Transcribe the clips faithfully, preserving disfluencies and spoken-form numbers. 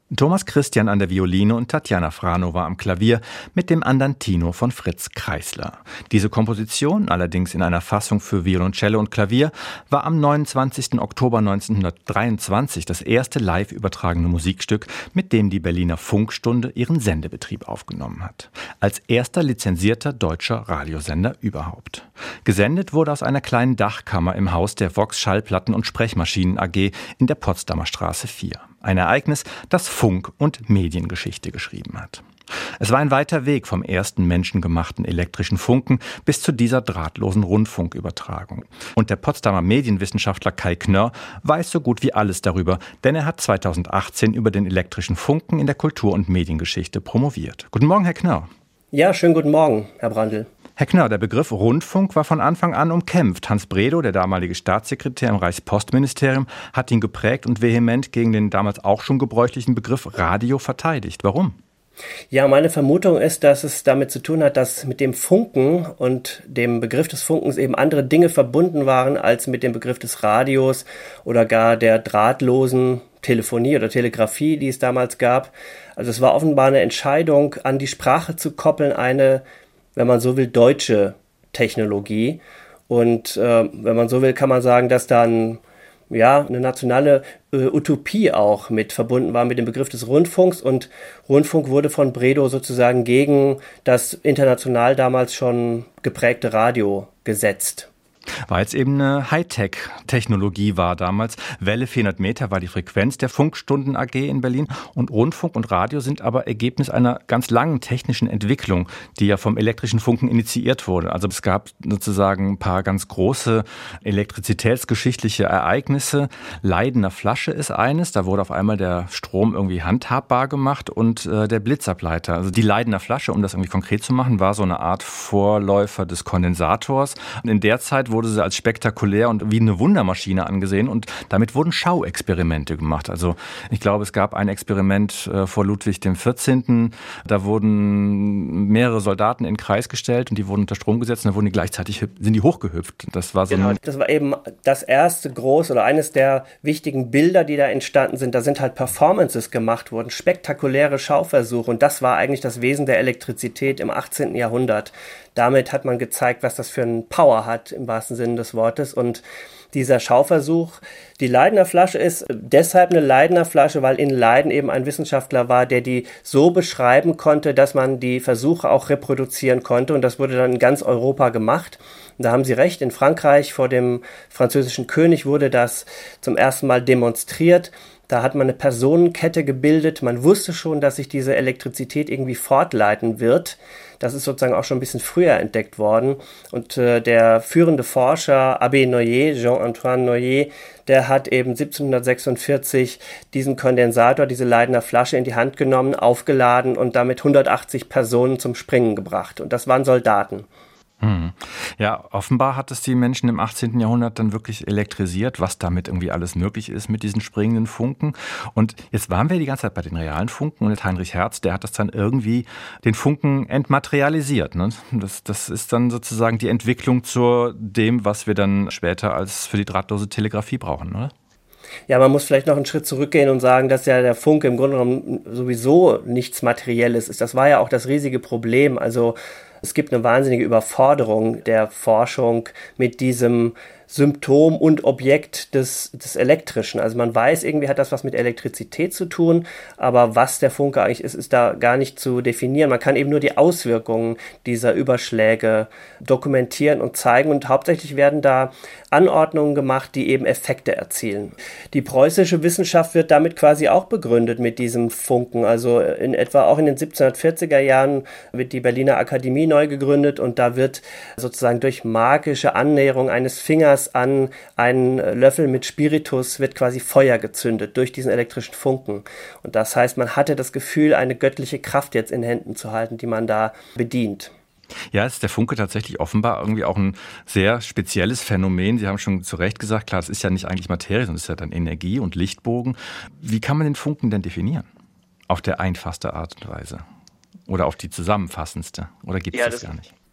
Thomas Christian an der Violine und Tatjana Franowa am Klavier mit dem Andantino von Fritz Kreisler. Diese Komposition, allerdings in einer Fassung für Violoncello und Klavier, war am neunundzwanzigsten Oktober neunzehnhundertdreiundzwanzig das erste live übertragene Musikstück, mit dem die Berliner Funkstunde ihren Sendebetrieb aufgenommen hat. Als erster lizenzierter deutscher Radiosender überhaupt. Gesendet wurde aus einer kleinen Dachkammer im Haus der Vox Schallplatten- und Sprechmaschinen A G in der Potsdamer Straße vier. Ein Ereignis, das Funk- und Mediengeschichte geschrieben hat. Es war ein weiter Weg vom ersten menschengemachten elektrischen Funken bis zu dieser drahtlosen Rundfunkübertragung. Und der Potsdamer Medienwissenschaftler Kai Knörr weiß so gut wie alles darüber, denn er hat zweitausendachtzehn über den elektrischen Funken in der Kultur- und Mediengeschichte promoviert. Guten Morgen, Herr Knörr. Ja, schönen guten Morgen, Herr Brandl. Herr Knörr, der Begriff Rundfunk war von Anfang an umkämpft. Hans Bredow, der damalige Staatssekretär im Reichspostministerium, hat ihn geprägt und vehement gegen den damals auch schon gebräuchlichen Begriff Radio verteidigt. Warum? Ja, meine Vermutung ist, dass es damit zu tun hat, dass mit dem Funken und dem Begriff des Funkens eben andere Dinge verbunden waren als mit dem Begriff des Radios oder gar der drahtlosen Telefonie oder Telegrafie, die es damals gab. Also es war offenbar eine Entscheidung, an die Sprache zu koppeln, eine, wenn man so will, deutsche Technologie. Und äh, wenn man so will, kann man sagen, dass dann ja eine nationale äh, Utopie auch mit verbunden war mit dem Begriff des Rundfunks. Und Rundfunk wurde von Bredow sozusagen gegen das international damals schon geprägte Radio gesetzt. Weil es eben eine Hightech-Technologie war damals. Welle vierhundert Meter war die Frequenz der Funkstunden A G in Berlin. Und Rundfunk und Radio sind aber Ergebnis einer ganz langen technischen Entwicklung, die ja vom elektrischen Funken initiiert wurde. Also es gab sozusagen ein paar ganz große elektrizitätsgeschichtliche Ereignisse. Leidener Flasche ist eines. Da wurde auf einmal der Strom irgendwie handhabbar gemacht und äh, der Blitzableiter. Also die Leidener Flasche, um das irgendwie konkret zu machen, war so eine Art Vorläufer des Kondensators. Und in der Zeit wurde wurde sie als spektakulär und wie eine Wundermaschine angesehen und damit wurden Schauexperimente gemacht. Also ich glaube, es gab ein Experiment äh, vor Ludwig dem vierzehnten. Da wurden mehrere Soldaten in den Kreis gestellt und die wurden unter Strom gesetzt und dann wurden die gleichzeitig sind die hochgehüpft. Das war so genau, ein das war eben das erste große oder eines der wichtigen Bilder, die da entstanden sind. Da sind halt Performances gemacht worden, spektakuläre Schauversuche und das war eigentlich das Wesen der Elektrizität im achtzehnten Jahrhundert. Damit hat man gezeigt, was das für ein Power hat, im wahrsten Sinne des Wortes. Und dieser Schauversuch, die Leidener Flasche ist deshalb eine Leidener Flasche, weil in Leiden eben ein Wissenschaftler war, der die so beschreiben konnte, dass man die Versuche auch reproduzieren konnte. Und das wurde dann in ganz Europa gemacht. Und da haben Sie recht, in Frankreich vor dem französischen König wurde das zum ersten Mal demonstriert. Da hat man eine Personenkette gebildet. Man wusste schon, dass sich diese Elektrizität irgendwie fortleiten wird. Das ist sozusagen auch schon ein bisschen früher entdeckt worden. Und äh, der führende Forscher Abbé Noyer, Jean-Antoine Noyer, der hat eben siebzehnhundertsechsundvierzig diesen Kondensator, diese Leidener Flasche in die Hand genommen, aufgeladen und damit hundertachtzig Personen zum Springen gebracht. Und das waren Soldaten. Hm. Ja, offenbar hat es die Menschen im achtzehnten Jahrhundert dann wirklich elektrisiert, was damit irgendwie alles möglich ist mit diesen springenden Funken. Und jetzt waren wir die ganze Zeit bei den realen Funken und Heinrich Hertz, der hat das dann irgendwie den Funken entmaterialisiert. Ne? Das, das ist dann sozusagen die Entwicklung zu dem, was wir dann später als für die drahtlose Telegrafie brauchen, oder? Ja, man muss vielleicht noch einen Schritt zurückgehen und sagen, dass ja der Funke im Grunde genommen sowieso nichts Materielles ist. Das war ja auch das riesige Problem. Also es gibt eine wahnsinnige Überforderung der Forschung mit diesem Symptom und Objekt des, des Elektrischen. Also man weiß, irgendwie hat das was mit Elektrizität zu tun, aber was der Funke eigentlich ist, ist da gar nicht zu definieren. Man kann eben nur die Auswirkungen dieser Überschläge dokumentieren und zeigen und hauptsächlich werden da Anordnungen gemacht, die eben Effekte erzielen. Die preußische Wissenschaft wird damit quasi auch begründet mit diesem Funken. Also in etwa auch in den siebzehnhundertvierziger Jahren wird die Berliner Akademie neu gegründet und da wird sozusagen durch magische Annäherung eines Fingers an einen Löffel mit Spiritus wird quasi Feuer gezündet durch diesen elektrischen Funken. Und das heißt, man hatte das Gefühl, eine göttliche Kraft jetzt in Händen zu halten, die man da bedient. Ja, ist der Funke tatsächlich offenbar irgendwie auch ein sehr spezielles Phänomen. Sie haben schon zu Recht gesagt, klar, es ist ja nicht eigentlich Materie, sondern es ist ja dann Energie und Lichtbogen. Wie kann man den Funken denn definieren? Auf der einfachste Art und Weise? Oder auf die zusammenfassendste? Oder gibt es ja, das, das gar nicht?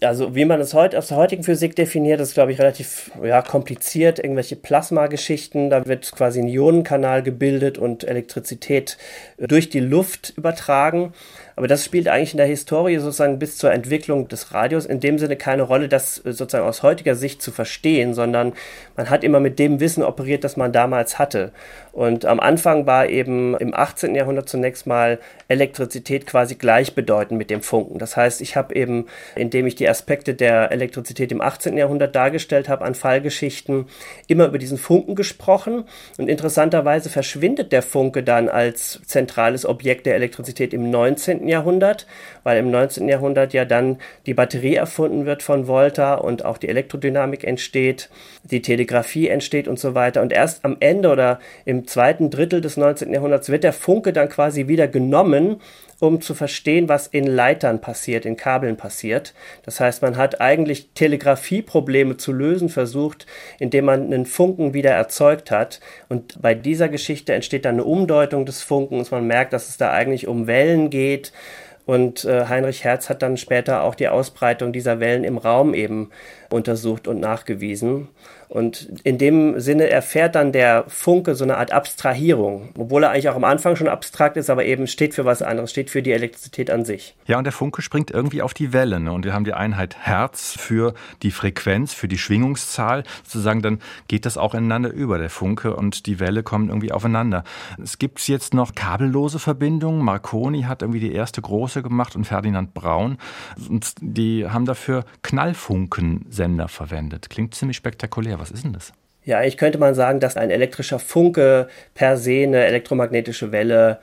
Also wie man es heute aus der heutigen Physik definiert, ist, glaube ich, relativ ja, kompliziert. Irgendwelche Plasmageschichten, da wird quasi ein Ionenkanal gebildet und Elektrizität durch die Luft übertragen. Aber das spielt eigentlich in der Historie sozusagen bis zur Entwicklung des Radios in dem Sinne keine Rolle, das sozusagen aus heutiger Sicht zu verstehen, sondern man hat immer mit dem Wissen operiert, das man damals hatte. Und am Anfang war eben im achtzehnten Jahrhundert zunächst mal Elektrizität quasi gleichbedeutend mit dem Funken. Das heißt, ich habe eben, indem ich die Aspekte der Elektrizität im achtzehnten Jahrhundert dargestellt habe an Fallgeschichten, immer über diesen Funken gesprochen. Und interessanterweise verschwindet der Funke dann als zentrales Objekt der Elektrizität im neunzehnten Jahrhundert, weil im neunzehnten Jahrhundert ja dann die Batterie erfunden wird von Volta und auch die Elektrodynamik entsteht, die Telegrafie entsteht und so weiter. Und erst am Ende oder im zweiten Drittel des neunzehnten Jahrhunderts wird der Funke dann quasi wieder genommen, um zu verstehen, was in Leitern passiert, in Kabeln passiert. Das heißt, man hat eigentlich Telegrafieprobleme zu lösen versucht, indem man einen Funken wieder erzeugt hat. Und bei dieser Geschichte entsteht dann eine Umdeutung des Funkens. Man merkt, dass es da eigentlich um Wellen geht. Und äh, Heinrich Hertz hat dann später auch die Ausbreitung dieser Wellen im Raum eben untersucht und nachgewiesen. Und in dem Sinne erfährt dann der Funke so eine Art Abstrahierung, obwohl er eigentlich auch am Anfang schon abstrakt ist, aber eben steht für was anderes, steht für die Elektrizität an sich. Ja, und der Funke springt irgendwie auf die Welle, ne? Und wir haben die Einheit Hertz für die Frequenz, für die Schwingungszahl. Sozusagen dann geht das auch ineinander über, der Funke und die Welle kommen irgendwie aufeinander. Es gibt jetzt noch kabellose Verbindungen. Marconi hat irgendwie die erste große gemacht und Ferdinand Braun. Und die haben dafür Knallfunkensender verwendet. Klingt ziemlich spektakulär. Was ist denn das? Ja, eigentlich könnte man sagen, dass ein elektrischer Funke per se eine elektromagnetische Welle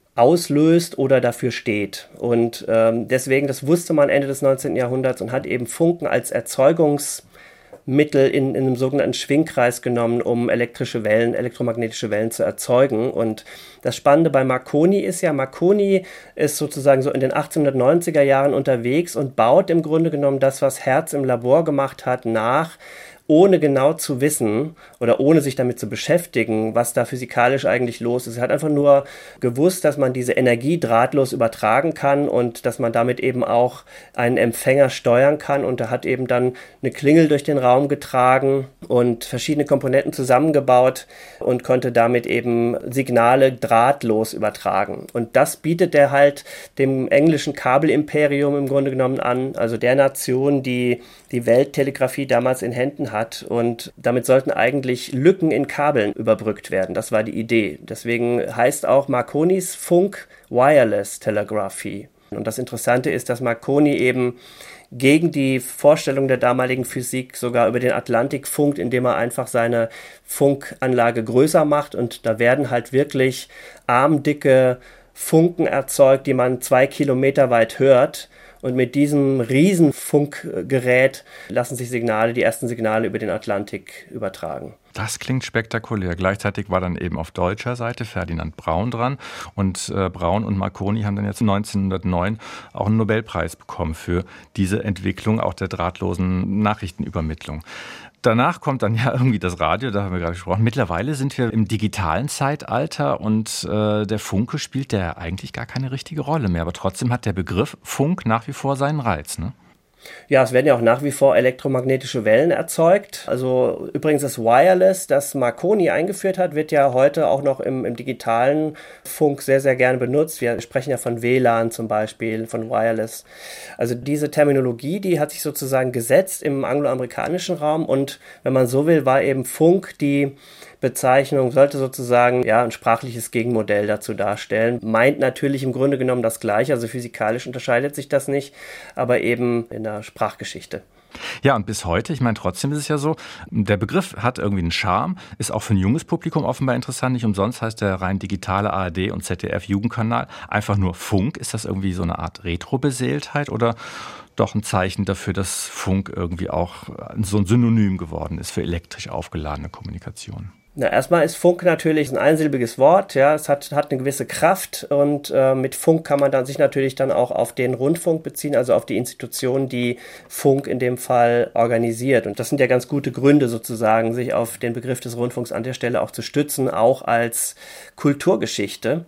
auslöst oder dafür steht. Und ähm, deswegen, das wusste man Ende des neunzehnten Jahrhunderts und hat eben Funken als Erzeugungsmittel in, in einem sogenannten Schwingkreis genommen, um elektrische Wellen, elektromagnetische Wellen zu erzeugen. Und das Spannende bei Marconi ist ja, Marconi ist sozusagen so in den achtzehnhundertneunziger Jahren unterwegs und baut im Grunde genommen das, was Hertz im Labor gemacht hat, nach, ohne genau zu wissen oder ohne sich damit zu beschäftigen, was da physikalisch eigentlich los ist. Er hat einfach nur gewusst, dass man diese Energie drahtlos übertragen kann und dass man damit eben auch einen Empfänger steuern kann. Und er hat eben dann eine Klingel durch den Raum getragen und verschiedene Komponenten zusammengebaut und konnte damit eben Signale drahtlos übertragen. Und das bietet er halt dem englischen Kabelimperium im Grunde genommen an, also der Nation, die die Welttelegrafie damals in Händen hat. Und damit sollten eigentlich Lücken in Kabeln überbrückt werden. Das war die Idee. Deswegen heißt auch Marconis Funk Wireless Telegraphy. Und das Interessante ist, dass Marconi eben gegen die Vorstellung der damaligen Physik sogar über den Atlantik funkt, indem er einfach seine Funkanlage größer macht. Und da werden halt wirklich armdicke Funken erzeugt, die man zwei Kilometer weit hört. Und mit diesem Riesenfunkgerät lassen sich Signale, die ersten Signale über den Atlantik übertragen. Das klingt spektakulär. Gleichzeitig war dann eben auf deutscher Seite Ferdinand Braun dran. Und äh, Braun und Marconi haben dann jetzt neunzehnhundertneun auch einen Nobelpreis bekommen für diese Entwicklung auch der drahtlosen Nachrichtenübermittlung. Danach kommt dann ja irgendwie das Radio, da haben wir gerade gesprochen. Mittlerweile sind wir im digitalen Zeitalter und äh, der Funke spielt ja eigentlich gar keine richtige Rolle mehr. Aber trotzdem hat der Begriff Funk nach wie vor seinen Reiz, ne? Ja, es werden ja auch nach wie vor elektromagnetische Wellen erzeugt. Also übrigens das Wireless, das Marconi eingeführt hat, wird ja heute auch noch im, im digitalen Funk sehr, sehr gerne benutzt. Wir sprechen ja von W L A N zum Beispiel, von Wireless. Also diese Terminologie, die hat sich sozusagen gesetzt im angloamerikanischen Raum und wenn man so will, war eben Funk die Bezeichnung, sollte sozusagen ja ein sprachliches Gegenmodell dazu darstellen. Meint natürlich im Grunde genommen das Gleiche, also physikalisch unterscheidet sich das nicht, aber eben in der Sprachgeschichte. Ja, und bis heute, ich meine, trotzdem ist es ja so, der Begriff hat irgendwie einen Charme, ist auch für ein junges Publikum offenbar interessant. Nicht umsonst heißt der rein digitale A R D und Z D F-Jugendkanal einfach nur Funk. Ist das irgendwie so eine Art Retro-Beseeltheit oder doch ein Zeichen dafür, dass Funk irgendwie auch so ein Synonym geworden ist für elektrisch aufgeladene Kommunikation? Na, erstmal ist Funk natürlich ein einsilbiges Wort, ja, es hat, hat eine gewisse Kraft und äh, mit Funk kann man dann sich natürlich dann auch auf den Rundfunk beziehen, also auf die Institution, die Funk in dem Fall organisiert. Und das sind ja ganz gute Gründe sozusagen, sich auf den Begriff des Rundfunks an der Stelle auch zu stützen, auch als Kulturgeschichte.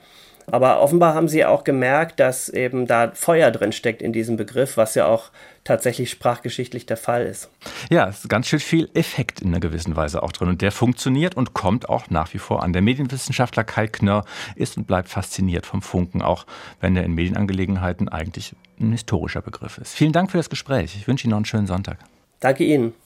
Aber offenbar haben sie auch gemerkt, dass eben da Feuer drin steckt in diesem Begriff, was ja auch tatsächlich sprachgeschichtlich der Fall ist. Ja, es ist ganz schön viel Effekt in einer gewissen Weise auch drin. Und der funktioniert und kommt auch nach wie vor an. Der Medienwissenschaftler Kai Knörr ist und bleibt fasziniert vom Funken, auch wenn er in Medienangelegenheiten eigentlich ein historischer Begriff ist. Vielen Dank für das Gespräch. Ich wünsche Ihnen noch einen schönen Sonntag. Danke Ihnen.